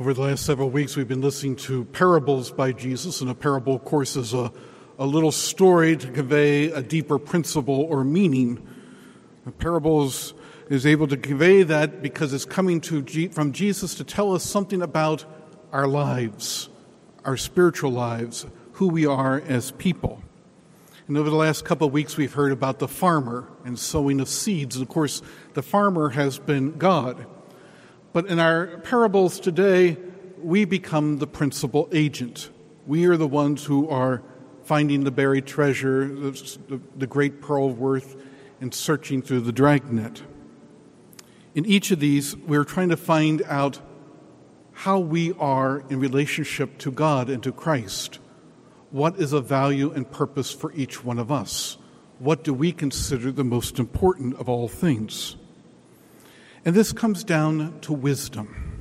Over the last several weeks, we've been listening to parables by Jesus, and a parable, of course, is a little story to convey a deeper principle or meaning. The parables is able to convey that because it's coming from Jesus to tell us something about our lives, our spiritual lives, who we are as people. And over the last couple of weeks, we've heard about the farmer and sowing of seeds. And of course, the farmer has been God. But in our parables today, we become the principal agent. We are the ones who are finding the buried treasure, the great pearl of worth, and searching through the dragnet. In each of these, we're trying to find out how we are in relationship to God and to Christ. What is of value and purpose for each one of us? What do we consider the most important of all things? And this comes down to wisdom.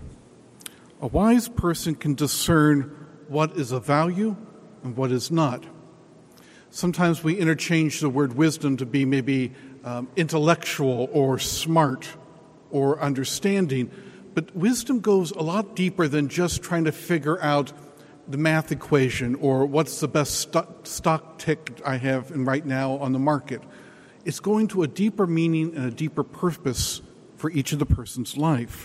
A wise person can discern what is of value and what is not. Sometimes we interchange the word wisdom to be maybe intellectual or smart or understanding, but wisdom goes a lot deeper than just trying to figure out the math equation or what's the best stock tick I have right now on the market. It's going to a deeper meaning and a deeper purpose for each of the person's life.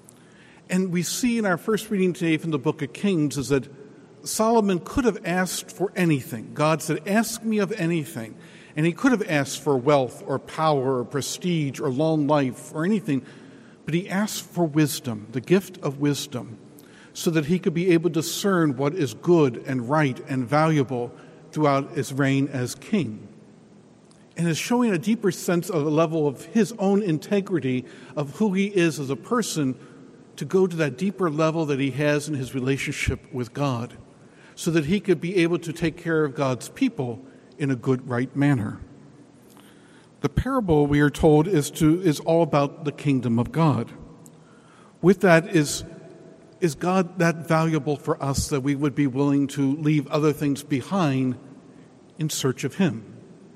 And we see in our first reading today from the book of Kings is that Solomon could have asked for anything. God said, ask me of anything. And he could have asked for wealth or power or prestige or long life or anything. But he asked for wisdom, the gift of wisdom, so that he could be able to discern what is good and right and valuable throughout his reign as king. And is showing a deeper sense of a level of his own integrity of who he is as a person to go to that deeper level that he has in his relationship with God so that he could be able to take care of God's people in a good, right manner. The parable, we are told, is all about the kingdom of God. With that, is God that valuable for us that we would be willing to leave other things behind in search of him?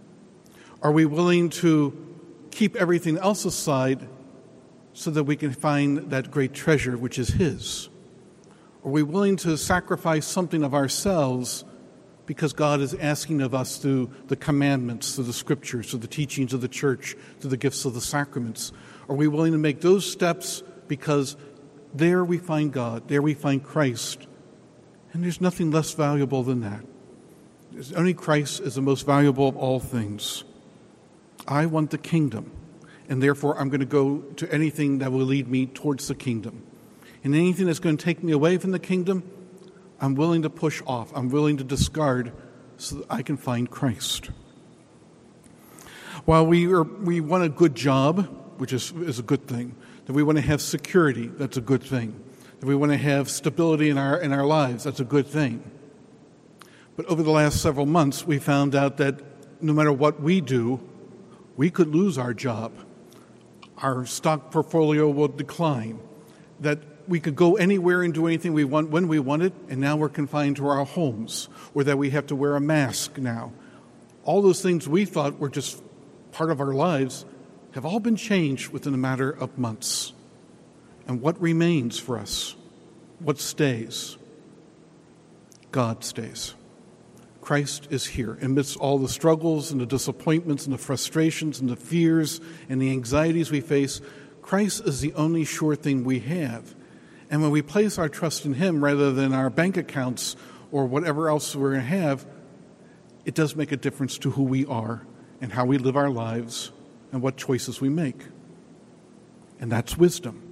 Are we willing to keep everything else aside so that we can find that great treasure which is his? Are we willing to sacrifice something of ourselves because God is asking of us through the commandments, through the scriptures, through the teachings of the church, through the gifts of the sacraments? Are we willing to make those steps because there we find God, there we find Christ, and there's nothing less valuable than that. Only Christ is the most valuable of all things. I want the kingdom, and therefore I'm going to go to anything that will lead me towards the kingdom. And anything that's going to take me away from the kingdom, I'm willing to push off. I'm willing to discard so that I can find Christ. While we want a good job, which is a good thing, that we want to have security, that's a good thing, that we want to have stability in our lives, that's a good thing. But over the last several months, we found out that no matter what we do, we could lose our job. Our stock portfolio will decline. That we could go anywhere and do anything we want when we want it, and now we're confined to our homes, or that we have to wear a mask now. All those things we thought were just part of our lives have all been changed within a matter of months. And what remains for us? What stays? God stays. Christ is here. Amidst all the struggles and the disappointments and the frustrations and the fears and the anxieties we face, Christ is the only sure thing we have. And when we place our trust in him rather than our bank accounts or whatever else we're going to have, it does make a difference to who we are and how we live our lives and what choices we make. And that's wisdom.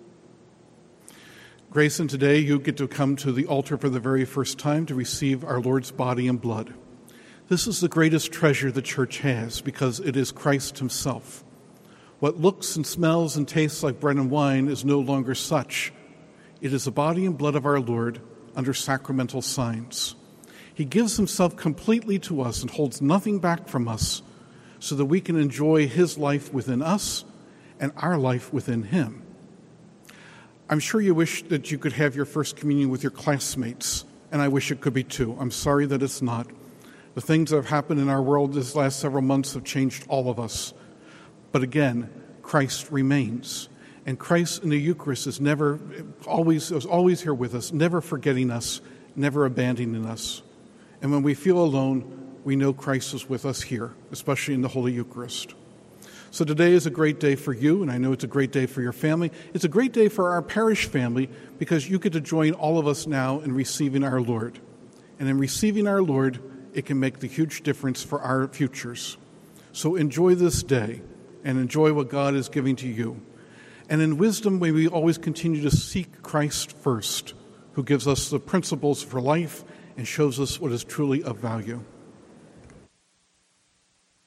Grayson, today you get to come to the altar for the very first time to receive our Lord's body and blood. This is the greatest treasure the church has because it is Christ himself. What looks and smells and tastes like bread and wine is no longer such. It is the body and blood of our Lord under sacramental signs. He gives himself completely to us and holds nothing back from us so that we can enjoy his life within us and our life within him. I'm sure you wish that you could have your first communion with your classmates, and I wish it could be too. I'm sorry that it's not. The things that have happened in our world these last several months have changed all of us. But again, Christ remains. And Christ in the Eucharist is always here with us, never forgetting us, never abandoning us. And when we feel alone, we know Christ is with us here, especially in the Holy Eucharist. So today is a great day for you, and I know it's a great day for your family. It's a great day for our parish family because you get to join all of us now in receiving our Lord. And in receiving our Lord, it can make the huge difference for our futures. So enjoy this day and enjoy what God is giving to you. And in wisdom, may we always continue to seek Christ first, who gives us the principles for life and shows us what is truly of value.